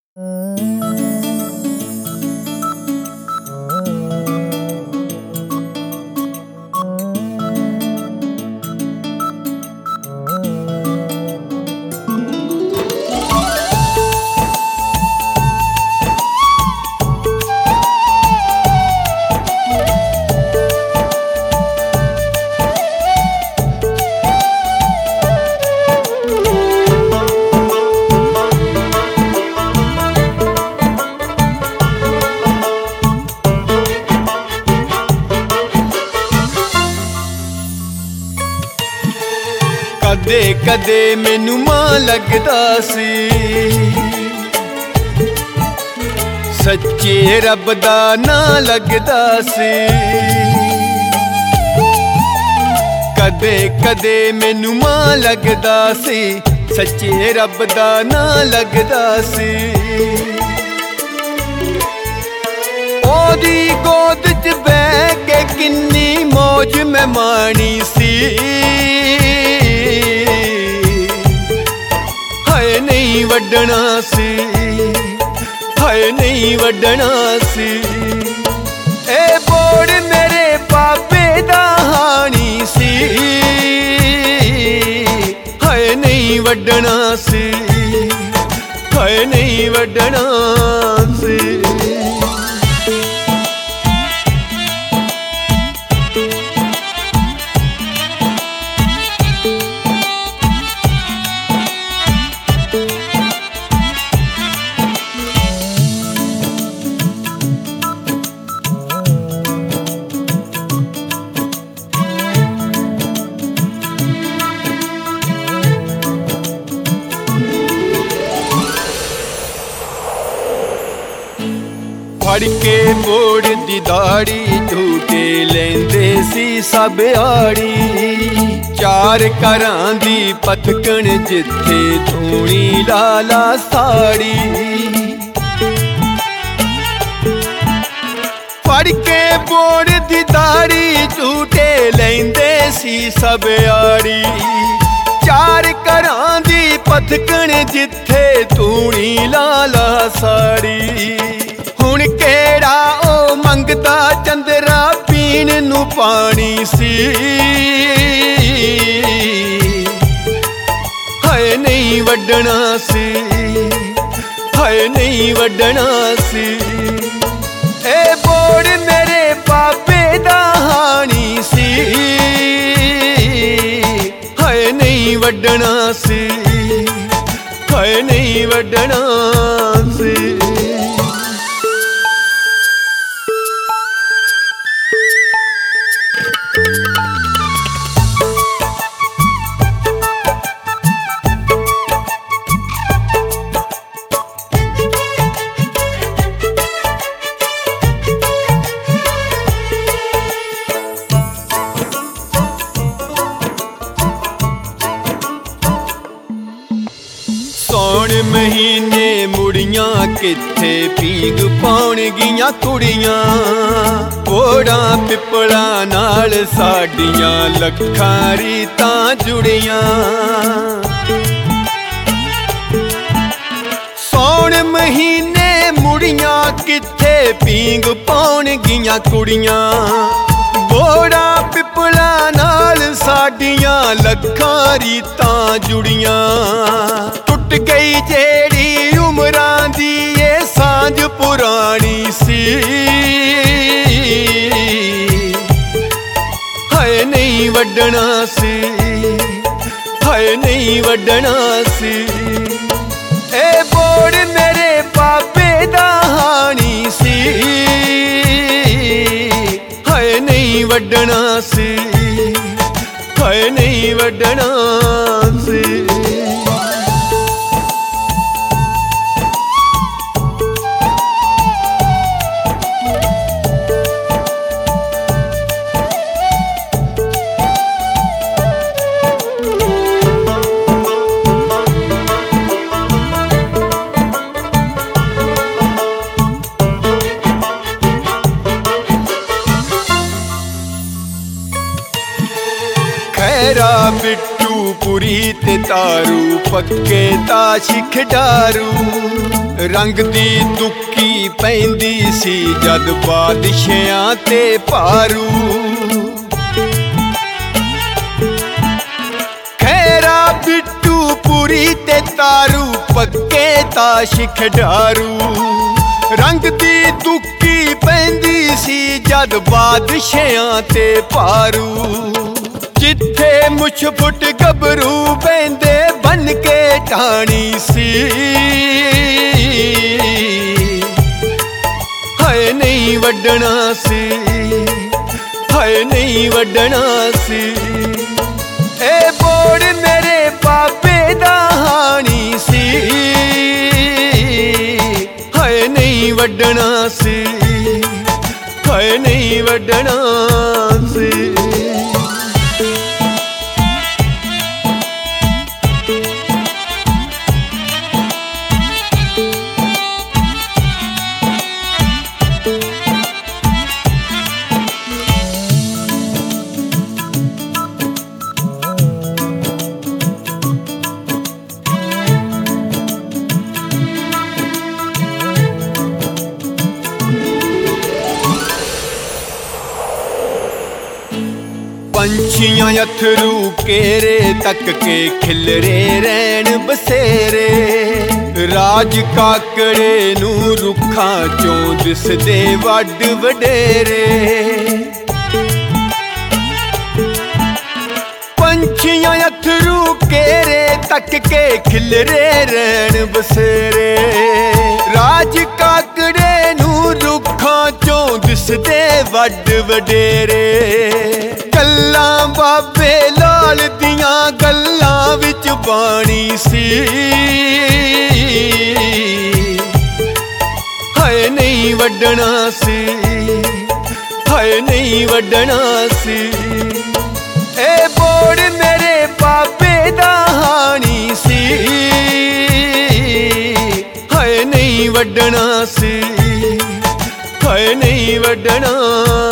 कदे कदे मैनू मां लगदा सी सच्चे रब दा नां लगदा सी। कदे कदे मैनू मां लगदा सी सच्चे रब दा नां लगदा सी। ओदी गोद च बैठ के किन्नी मौज मैं माणी सी। हाय नहीं वड्डना सी, हाय नहीं वड्डना सी। ए बोड़ मेरे पापे दा हानी सी। हाय नहीं वड्डना सी, हाय नहीं वड्डना सी। फड़ के बोड़ दी दाड़ी झूटे लेंदे सी सब आड़ी। चार घरां दी पथकन जिथे धूनी लाला साड़ी। फड़ के बोड़ दी दाड़ी झूटे लेंदे सी सब आड़ी। चार घरां दी पथकन जिथे धूनी लाला साड़ी। हुण केड़ा ओ मंगदा चंदरा पीण नू पानी सी। हाय नहीं वड्डना सी, हाय नहीं वड्डना सी। ए बोड़ मेरे पापे दा हानी सी। हाय नहीं वड्डना सी, हाय नहीं वड्डना सी। सौण महीने मुड़ियां किथे पीग पाउण गियां कुड़ियां। कोड़ा पिपला नाल साडियां लखां रीतां जुड़ियां। सौण महीने मुड़ियां किथे पीग पाउण गियां कुड़ियां। कोड़ा पिपला नाल साडियां लखां रीतां जुड़ियां। टुट गई जेड़ी उमरां दी ये सांझ पुरानी सी। हाय नहीं वड्डना सी, हाय नहीं वड्डना सी। ए बोड़ मेरे पापे दा हानी सी। हाय नहीं वड्डना सी, हाय नहीं वड्डना सी। खैरा बिट्टू पुरी ते तारू पक्के ताश खिडारू। रंग दी दुक्की पैंदी सी जद बादशाहां ते भारू। खैरा बिट्टू पुरी ते तारू पक्के ताश खिडारू। रंग दी दुक्की पैंदी सी जद बादशाहां ते भारू। जिथे मुछ फुट गबरू बहंदे बन के ठाणी सी। हाय नहीं वड्डना सी, हाय नहीं वड्डना सी। ए बोड़ मेरे पापे दा हानी सी। हाय नहीं वड्डना सी, हाय नहीं वड्डना सी। पंछियां अथरू केरे तक के खिलरे रैन बसेरे। राज काकड़े नू रुखां चों दिसदे वड वडेरे। पंछियां अथरू केरे तक के खिलरे रैन बसेरे। राज काकड़े नू रुखां चों दिसदे वड वडेरे। गल्लां बाबे लाल दियां गल्लां विच बाणी सी। हाय नहीं वड्डना सी, हाय नहीं वड्डना सी। ए बोड़ मेरे बाबे दा हानी सी। हाय नहीं वड्डना सी, हाय नहीं वड्डना